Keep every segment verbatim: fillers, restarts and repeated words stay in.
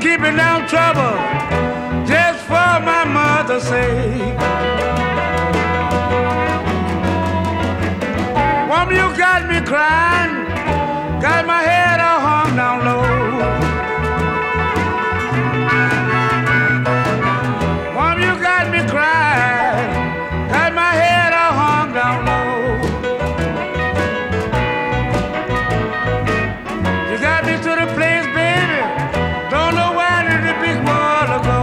keeping down trouble just for my mother's sake. Woman, you got me crying, got my head all hung down low. Woman, you got me crying, got my head all hung down low. You got me to the place, baby, don't know where did the big world go.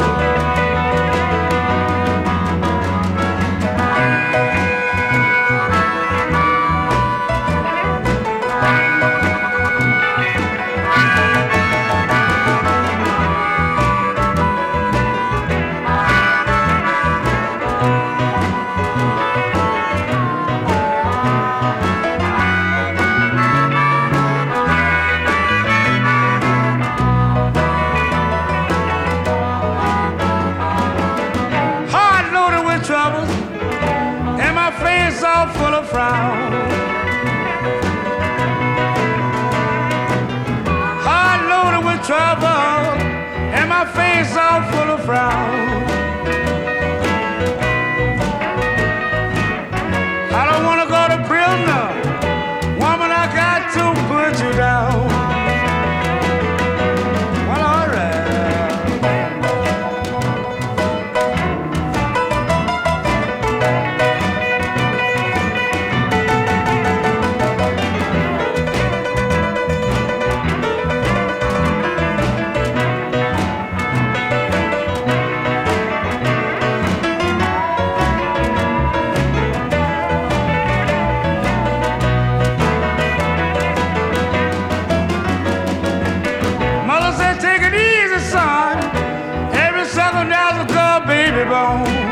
Troubles, and my face all full of frown. Hard loaded with trouble, and my face all full of frown. I don't want to go to prison, woman, I got to put you down. Well, all right. Take it easy, son. Every second there's a girl baby born.